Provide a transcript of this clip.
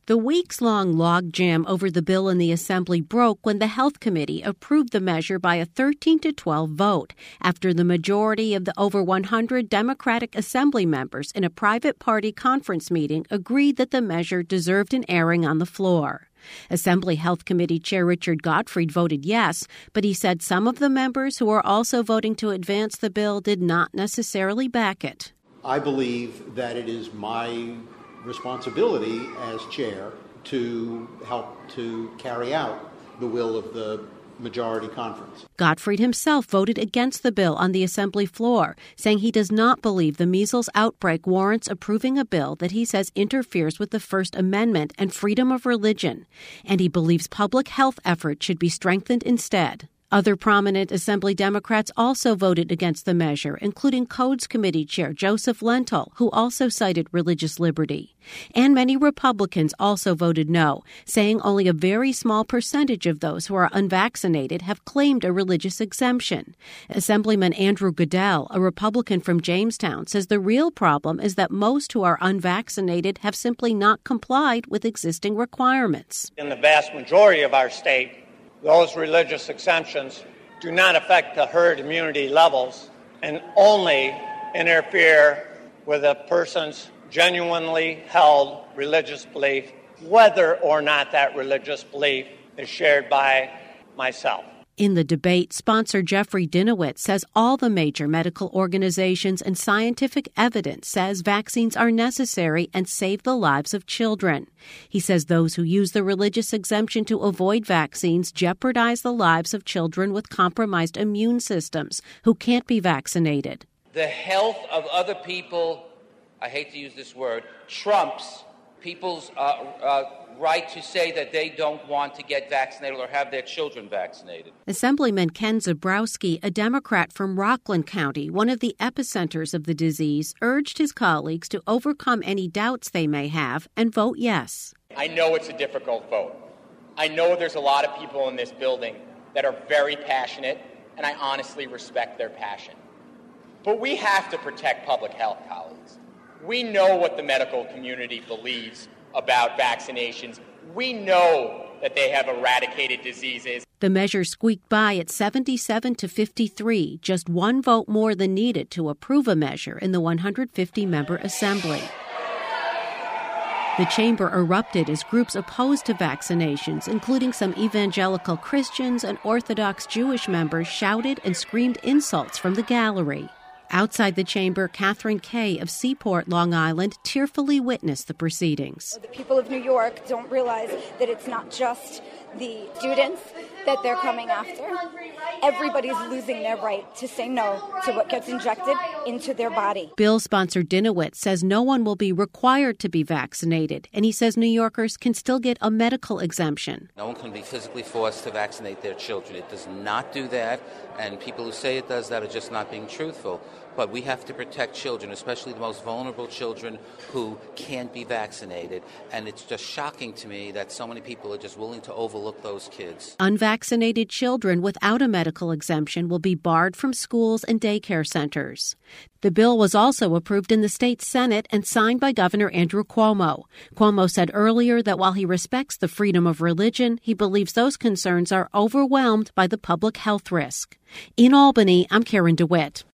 The weeks-long logjam over the bill in the Assembly broke when the Health Committee approved the measure by a 13-12 vote after the majority of the over 100 Democratic Assembly members in a private party conference meeting agreed that the measure deserved an airing on the floor. Assembly Health Committee Chair Richard Gottfried voted yes, but he said some of the members who are also voting to advance the bill did not necessarily back it. I believe that it is my responsibility as chair to help to carry out the will of the majority conference. Gottfried himself voted against the bill on the Assembly floor, saying he does not believe the measles outbreak warrants approving a bill that he says interferes with the First Amendment and freedom of religion, and he believes public health efforts should be strengthened instead. Other prominent Assembly Democrats also voted against the measure, including Codes Committee Chair Joseph Lentil, who also cited religious liberty. And many Republicans also voted no, saying only a very small percentage of those who are unvaccinated have claimed a religious exemption. Assemblyman Andrew Goodell, a Republican from Jamestown, says the real problem is that most who are unvaccinated have simply not complied with existing requirements. In the vast majority of our state, those religious exemptions do not affect the herd immunity levels and only interfere with a person's genuinely held religious belief, whether or not that religious belief is shared by myself. In the debate, sponsor Jeffrey Dinowitz says all the major medical organizations and scientific evidence says vaccines are necessary and save the lives of children. He says those who use the religious exemption to avoid vaccines jeopardize the lives of children with compromised immune systems who can't be vaccinated. The health of other people, I hate to use this word, trumps people's right to say that they don't want to get vaccinated or have their children vaccinated. Assemblyman Ken Zebrowski, a Democrat from Rockland County, one of the epicenters of the disease, urged his colleagues to overcome any doubts they may have and vote yes. I know it's a difficult vote. I know there's a lot of people in this building that are very passionate, and I honestly respect their passion. But we have to protect public health, colleagues. We know what the medical community believes about vaccinations. We know that they have eradicated diseases. The measure squeaked by at 77-53, just one vote more than needed to approve a measure in the 150-member assembly. The chamber erupted as groups opposed to vaccinations, including some evangelical Christians and Orthodox Jewish members, shouted and screamed insults from the gallery. Outside the chamber, Catherine Kay of Seaport, Long Island, tearfully witnessed the proceedings. The people of New York don't realize that it's not just the students that they're coming after. Everybody's losing their right to say no to what gets injected into their body. Bill sponsor Dinowitz says no one will be required to be vaccinated, and he says New Yorkers can still get a medical exemption. No one can be physically forced to vaccinate their children. It does not do that, and people who say it does that are just not being truthful. But we have to protect children, especially the most vulnerable children who can't be vaccinated. And it's just shocking to me that so many people are just willing to overlook those kids. Unvaccinated children without a medical exemption will be barred from schools and daycare centers. The bill was also approved in the state Senate and signed by Governor Andrew Cuomo. Cuomo said earlier that while he respects the freedom of religion, he believes those concerns are overwhelmed by the public health risk. In Albany, I'm Karen DeWitt.